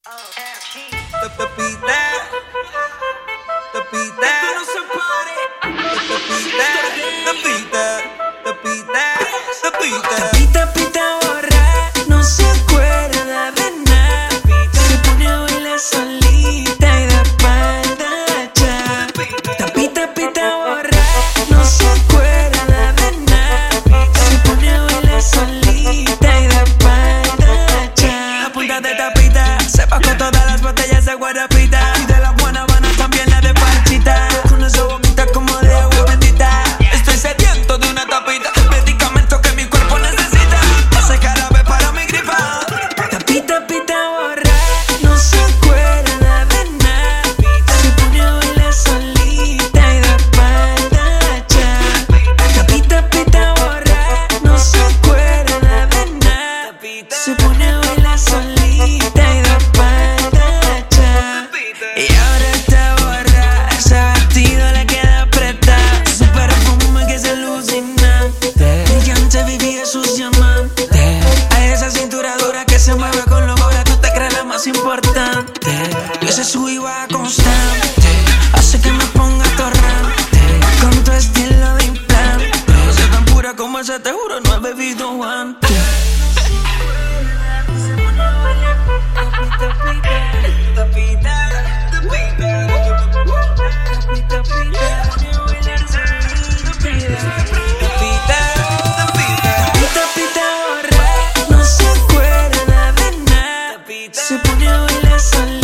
Te pide, te pide, no se pare. Te pide, Pita, borra, no se acuerda de nada. Se pone a bailar solita y de espalda ya. Pita, borra, no se acuerda de nada. Se pone a bailar solita y de espalda ya. La punta de tapita se va con todas las botellas de guarapita. Y de la buena Habana también la de parchita. Con esa boquita como de agua bendita. Estoy sediento de una tapita. Medicamento que mi cuerpo necesita. Ese jarabe para mi gripa. Pita, borra, no se acuerda de nada. Se pone a bailar solita y de espalda ya. Pita, borra, no se acuerda de nada. Se pone a bailar solita y de espalda ya. Y ahora está borra, ese vestido le queda apretado. Su perfume que es alucinante. Brillante vivía sus diamantes. A esa cintura dura que se mueve con locura. Tú te crees la más importante. Y ese sub y baja constante hace que me ponga torrante. Con tu estilo de implante. No sé tan pura como esa, te juro, no he bebido antes. Pita, borra, no se acuerda de nada. Se pone a bailar solita.